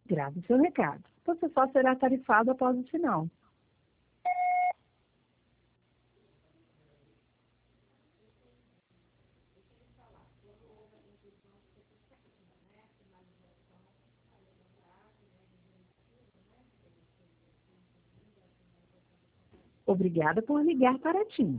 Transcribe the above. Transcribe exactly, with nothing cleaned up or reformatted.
Grave seu recado. Você só será tarifado após o sinal. Obrigada por ligar para a TIM.